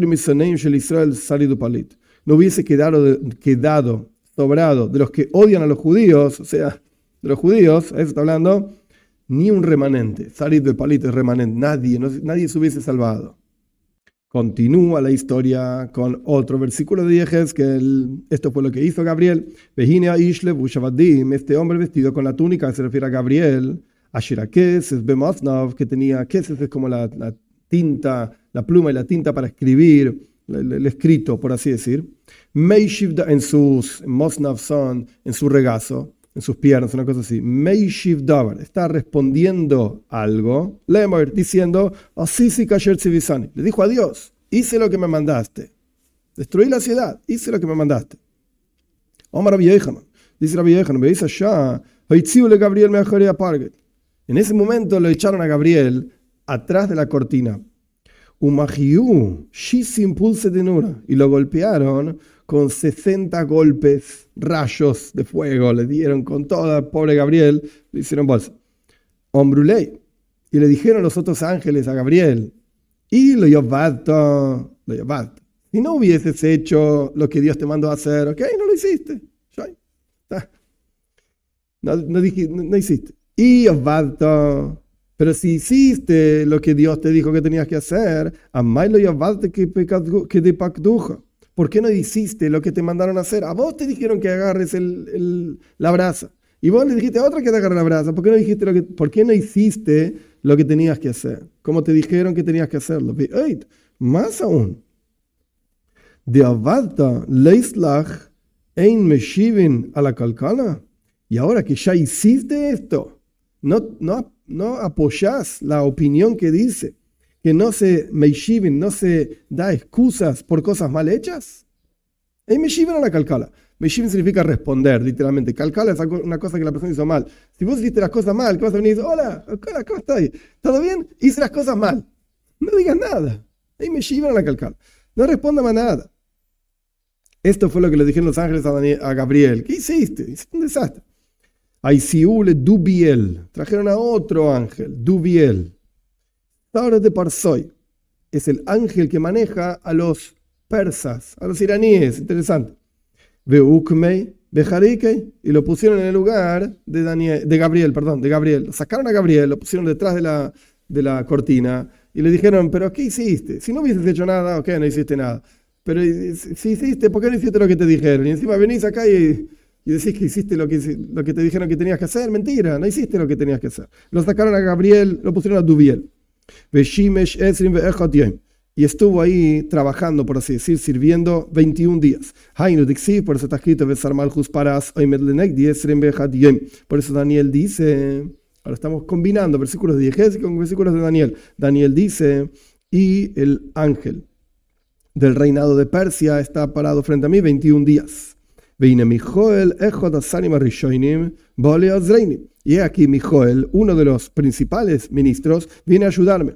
[SPEAKER 1] hubiese quedado sobrado de los que odian a los judíos, o sea, de los judíos, a eso está hablando, ni un remanente. Salir del palito es remanente, nadie se hubiese salvado. Continúa la historia con otro versículo de Yehezkel. Esto fue lo que hizo Gabriel. Este hombre vestido con la túnica se refiere a Gabriel. Que tenía keses, es como la tinta, la pluma y la tinta para escribir, el escrito, por así decir. En sus Mosnav son, en su regazo, en sus piernas, una cosa así. Meishiv Davar está respondiendo algo, Lemor, diciendo, le dijo a Dios, hice lo que me mandaste. Destruí la ciudad, hice lo que me mandaste. Omar Rabbi Yechanan, dice Rabbi Yechanan, me dice allá, Gabriel me aparget. En ese momento lo echaron a Gabriel atrás de la cortina. Umahiu, Shisim pulse de Nura, y lo golpearon con 60 golpes, rayos de fuego, le dieron con toda, pobre Gabriel, le hicieron bolsa. Ombrulei, y le dijeron los otros ángeles a Gabriel, y lo yovato, si no hubieses hecho lo que Dios te mandó a hacer, ok, no lo hiciste, no hiciste. Y yovato, pero si hiciste lo que Dios te dijo que tenías que hacer, amai lo yovato que de pacduja. ¿Por qué no hiciste lo que te mandaron a hacer? A vos te dijeron que agarres la brasa. Y vos le dijiste a otra que te agarre la brasa. ¿Por qué no hiciste lo que tenías que hacer? Como te dijeron que tenías que hacerlo. Más aún. De avalta leislach ein meshivin a la calcana. Y ahora que ya hiciste esto, no no apoyás la opinión que dice que no se meishivin, no se da excusas por cosas mal hechas? Y meishivin a la calcala. Meishivin significa responder, literalmente. Calcala es una cosa que la persona hizo mal. Si vos hiciste las cosas mal, ¿qué vas a venir y decir, hola, ¿cómo estás? ¿Todo bien? Hice las cosas mal. No digas nada. Y meishivin a la calcala. No responda más nada. Esto fue lo que le dijeron los ángeles a Gabriel. ¿Qué hiciste? Hiciste un desastre. Aisiule Dubiel. Trajeron a otro ángel, Dubiel. Ahora de Parsoy. Es el ángel que maneja a los persas, a los iraníes. Interesante. Veukmei, Bejarikei, y lo pusieron en el lugar de Gabriel. Lo sacaron a Gabriel, lo pusieron detrás de la cortina y le dijeron, pero ¿qué hiciste? Si no hubieses hecho nada, ok, no hiciste nada. Pero si hiciste, ¿por qué no hiciste lo que te dijeron? Y encima venís acá y decís que hiciste lo que te dijeron que tenías que hacer. Mentira, no hiciste lo que tenías que hacer. Lo sacaron a Gabriel, lo pusieron a Dubiel. Y estuvo ahí trabajando, por así decir, sirviendo 21 días. Por eso está escrito, por eso Daniel dice, ahora estamos combinando versículos de Yehezkel con versículos de Daniel. Daniel dice, y el ángel del reinado de Persia está parado frente a mí 21 días. Y aquí Mijoel, uno de los principales ministros, viene a ayudarme.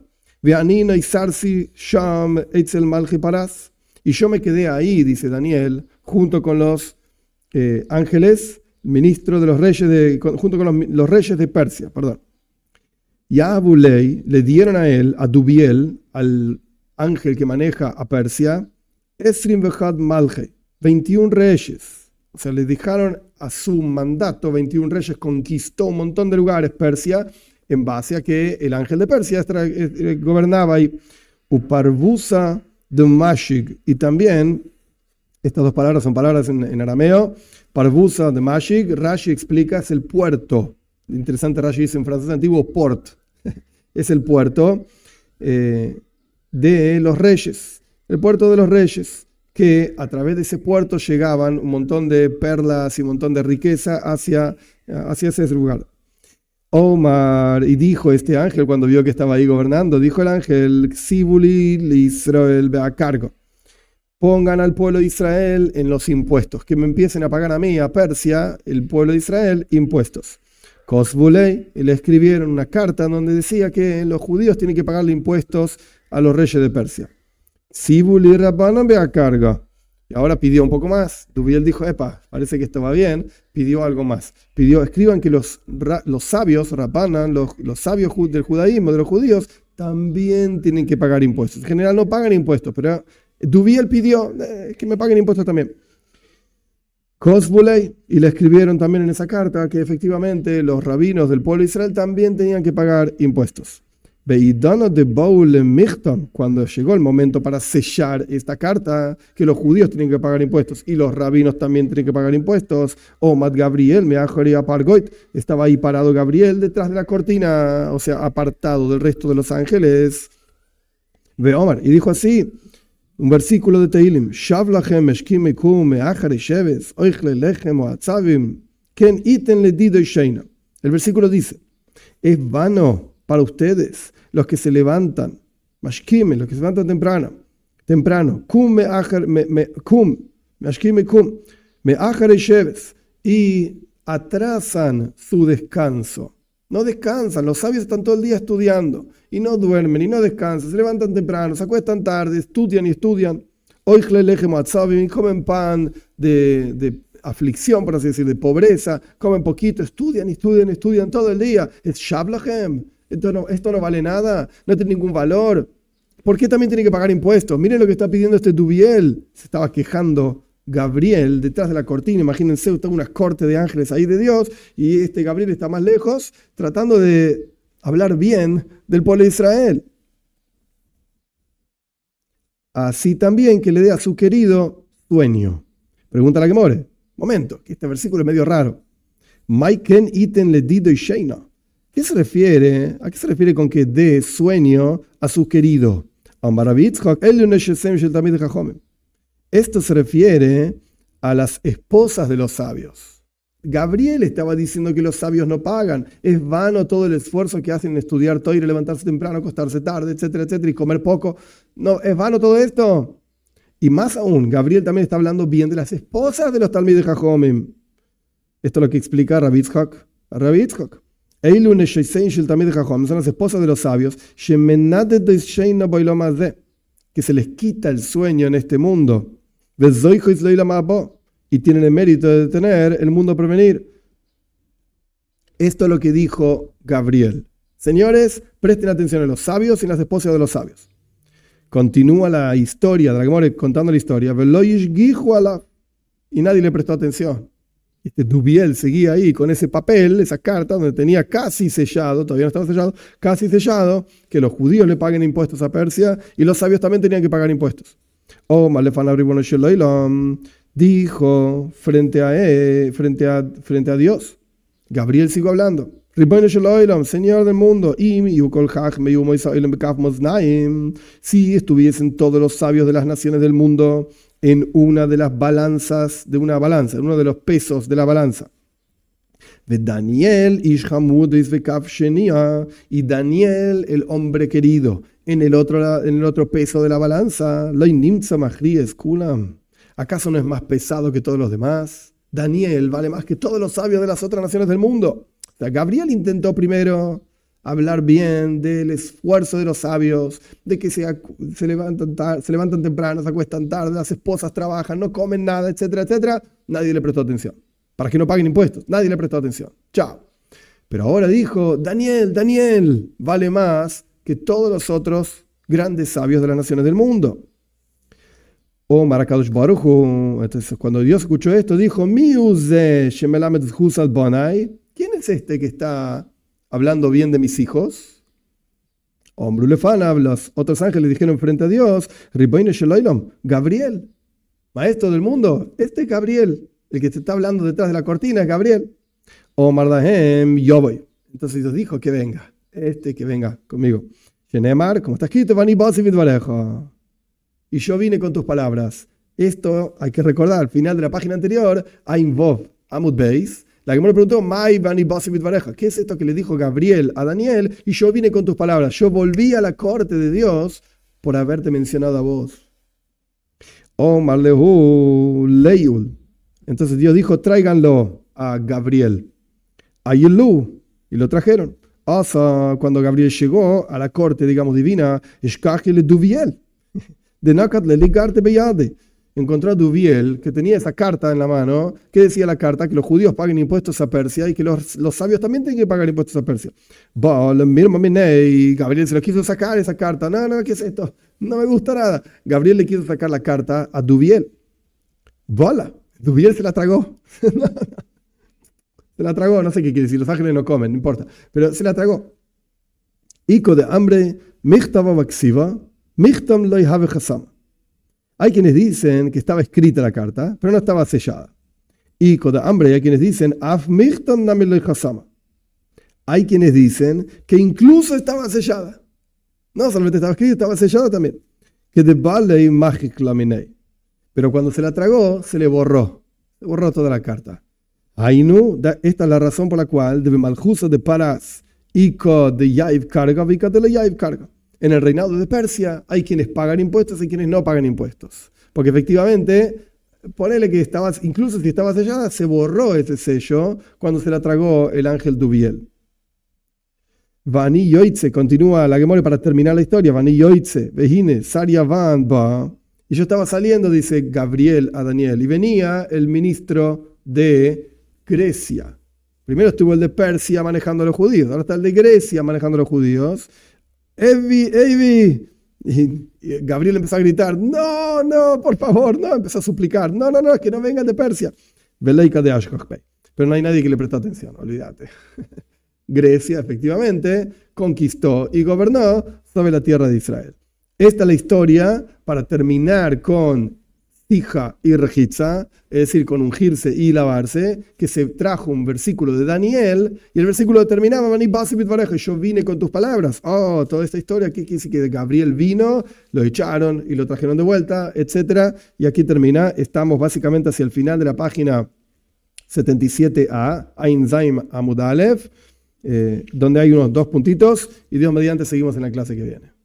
[SPEAKER 1] Y yo me quedé ahí, dice Daniel, junto con los ángeles, ministro de los reyes junto con los reyes de Persia. Y a Abulei le dieron a él, a Dubiel, al ángel que maneja a Persia, Esrim Vejad Malchei, 21 reyes. O sea, le dejaron a su mandato 21 reyes, conquistó un montón de lugares Persia, en base a que el ángel de Persia gobernaba ahí. Uparvusa de Mashig. Y también, estas dos palabras son palabras en arameo. Parvusa de Mashig, Rashi explica, es el puerto. Interesante, Rashi dice en francés antiguo, port. Es el puerto de los reyes. El puerto de los reyes, que a través de ese puerto llegaban un montón de perlas y un montón de riqueza hacia ese lugar. Omar, y dijo este ángel cuando vio que estaba ahí gobernando, dijo el ángel, Xibuli Israel a cargo. Pongan al pueblo de Israel en los impuestos, que me empiecen a pagar a mí, a Persia, el pueblo de Israel, impuestos. Kosbulei, y le escribieron una carta donde decía que los judíos tienen que pagarle impuestos a los reyes de Persia. Sibuli Rabbanan a cargo. Y ahora pidió un poco más. Dubiel dijo, parece que esto va bien. Pidió algo más. Escriban que los sabios, Rabbanan, los sabios del judaísmo, de los judíos, también tienen que pagar impuestos. En general no pagan impuestos, pero Dubiel pidió que me paguen impuestos también. Kosbulei, y le escribieron también en esa carta que efectivamente los rabinos del pueblo de Israel también tenían que pagar impuestos. Cuando llegó el momento para sellar esta carta, que los judíos tienen que pagar impuestos y los rabinos también tienen que pagar impuestos, Omad Gabriel, estaba ahí parado Gabriel detrás de la cortina, o sea, apartado del resto de los ángeles. Ve Omar, y dijo así, un versículo de Tehilim, el versículo dice, es vano para ustedes los que se levantan, mashkime, los que se levantan temprano, y atrasan su descanso. No descansan, los sabios están todo el día estudiando, y no duermen, y no descansan, se levantan temprano, se acuestan tarde, estudian, y comen pan de aflicción, por así decir, de pobreza, comen poquito, estudian todo el día. Es Shablachem. Esto no vale nada, no tiene ningún valor. ¿Por qué también tiene que pagar impuestos? Miren lo que está pidiendo este Dubiel. Se estaba quejando Gabriel detrás de la cortina. Imagínense, está una corte de ángeles ahí de Dios y este Gabriel está más lejos tratando de hablar bien del pueblo de Israel. Así también que le dé a su querido sueño. Pregunta la que more. Momento, que este versículo es medio raro. Maiken iten le dido y sheina. ¿A qué se refiere con que dé sueño a su querido? Esto se refiere a las esposas de los sabios. Gabriel estaba diciendo que los sabios no pagan. Es vano todo el esfuerzo que hacen en estudiar todo y levantarse temprano, acostarse tarde, etcétera, etcétera, y comer poco. No, es vano todo esto. Y más aún, Gabriel también está hablando bien de las esposas de los Talmidei Jajomim. Esto es lo que explica Rabbi Yitzhak. Eilu neshesein shel Talmidei Jajomim son las esposas de los sabios. Shemenadet sheina boilom hazeh, que se les quita el sueño en este mundo. Vezoijo isloilam habo, y tienen el mérito de tener el mundo por venir. Esto es lo que dijo Gabriel. Señores, presten atención a los sabios y las esposas de los sabios. Continúa la historia de la Gemara contando la historia. Y nadie le prestó atención. Este Dubiel seguía ahí con ese papel, esa carta, donde tenía casi sellado, todavía no estaba sellado, casi sellado, que los judíos le paguen impuestos a Persia y los sabios también tenían que pagar impuestos. Dijo frente a Dios. Gabriel siguió hablando. Señor del mundo, si estuviesen todos los sabios de las naciones del mundo en una de las balanzas de una balanza, en uno de los pesos de la balanza. Y Daniel, el hombre querido, en el otro peso de la balanza. ¿Acaso no es más pesado que todos los demás? Daniel vale más que todos los sabios de las otras naciones del mundo. O sea, Gabriel intentó primero hablar bien del esfuerzo de los sabios, de que se levantan temprano, se acuestan tarde, las esposas trabajan, no comen nada, etcétera, etcétera. Nadie le prestó atención. Para que no paguen impuestos, nadie le prestó atención. Chao. Pero ahora dijo, Daniel vale más que todos los otros grandes sabios de las naciones del mundo. Marakadosh Baruch Hu. Entonces, cuando Dios escuchó esto, dijo: ¿Quién es este que está hablando bien de mis hijos? Los otros ángeles dijeron frente a Dios: Gabriel, maestro del mundo. Este es Gabriel, el que te está hablando detrás de la cortina es Gabriel. Yo voy. Entonces Dios dijo que venga, que venga conmigo. Como está escrito, y yo vine con tus palabras. Esto hay que recordar, al final de la página anterior, Ain Vov Amud Beis, la que me preguntó, ¿qué es esto que le dijo Gabriel a Daniel? Y yo vine con tus palabras. Yo volví a la corte de Dios por haberte mencionado a vos. Entonces Dios dijo, tráiganlo a Gabriel. Ayelú, y lo trajeron. Cuando Gabriel llegó a la corte, digamos, divina, Duviel. De Nakat le ligarte beyade. Encontró a Duviel, que tenía esa carta en la mano. ¿Qué decía la carta? Que los judíos paguen impuestos a Persia y que los sabios también tienen que pagar impuestos a Persia. Y Gabriel se lo quiso sacar esa carta. No, ¿qué es esto? No me gusta nada. Gabriel le quiso sacar la carta a Duviel. Bola. Duviel se la tragó. Se la tragó, no sé qué quiere decir. Los ángeles no comen, no importa. Pero se la tragó. Ico de hambre, michtava vaxiva. Hay quienes dicen que estaba escrita la carta, pero no estaba sellada. Y con hambre hay quienes dicen hay quienes dicen que incluso estaba sellada. No solamente estaba escrita, estaba sellada también. Que de Balei Magic Laminei. Pero cuando se la tragó, se le borró. Se borró toda la carta. Ainu, esta es la razón por la cual de Maljusa de Parás y de Yaiv Karga, de la Yaiv Karga. En el reinado de Persia hay quienes pagan impuestos y quienes no pagan impuestos. Porque efectivamente, ponele que incluso si estaba sellada, se borró ese sello cuando se la tragó el ángel Dubiel. Vani Yoitze, continúa la Gemara para terminar la historia. Vani Yoitze, Vejine, Saria Van Ba. Y yo estaba saliendo, dice Gabriel a Daniel, y venía el ministro de Grecia. Primero estuvo el de Persia manejando a los judíos, ahora está el de Grecia manejando a los judíos. Evi. Y Gabriel empezó a gritar, no, por favor, no, empezó a suplicar, no, es que no vengan de Persia. Veleika de Ashkochpei. Pero no hay nadie que le prestó atención, olvídate. Grecia, efectivamente, conquistó y gobernó sobre la tierra de Israel. Esta es la historia para terminar con Tija y Rejitza, es decir, con ungirse y lavarse, que se trajo un versículo de Daniel, y el versículo terminaba, yo vine con tus palabras. Toda esta historia, aquí dice que Gabriel vino, lo echaron y lo trajeron de vuelta, etc. Y aquí termina, estamos básicamente hacia el final de la página 77a, Ain Zaim Amud Aleph, donde hay unos 2 puntitos, y Dios mediante seguimos en la clase que viene.